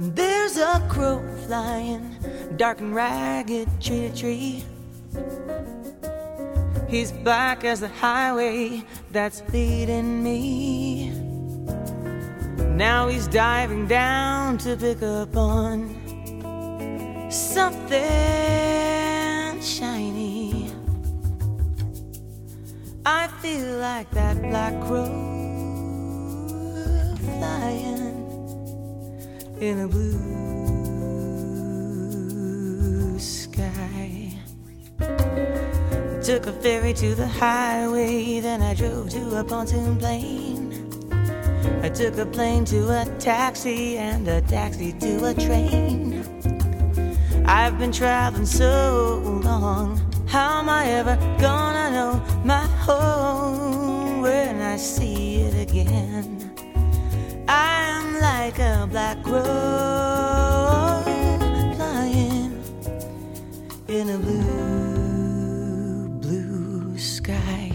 There's a crow flying, dark and ragged, tree to tree. He's black as the highway that's leading me. Now he's diving down to pick up on something shiny. I feel like that black crow flying in a blue sky. I took a ferry to the highway, then I drove to a pontoon plane. I took a plane to a taxi and a taxi to a train. I've been traveling so long, how am I ever gonna know my home when I see it again? I'm like a black crow flying in a blue, blue sky.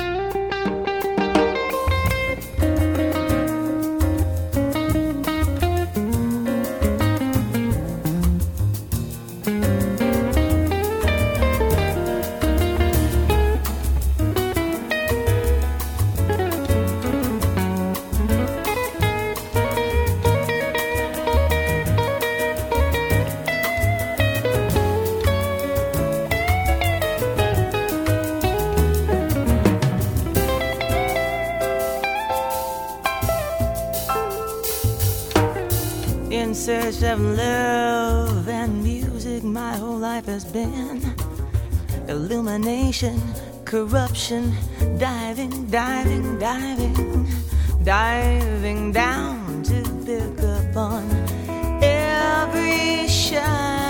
In search of love and music, my whole life has been illumination, corruption, diving, diving, diving, diving down to pick up on every shiny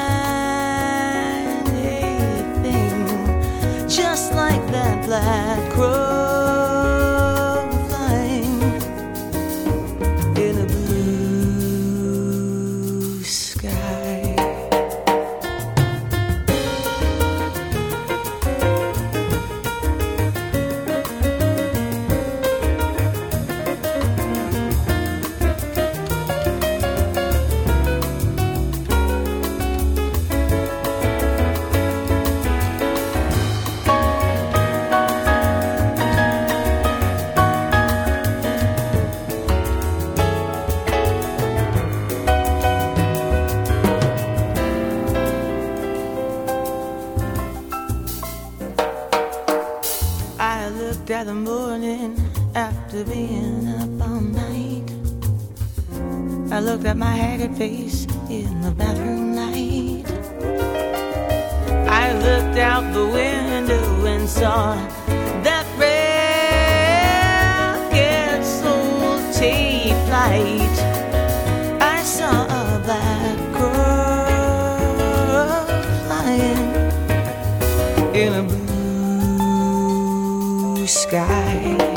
thing, just like that black crow flying in a blue sky. I looked at the morning after being up all night. I looked at my haggard face in the bathroom light. I looked out the window and saw that ragged soul take flight. I saw a black crow flying in a blue sky.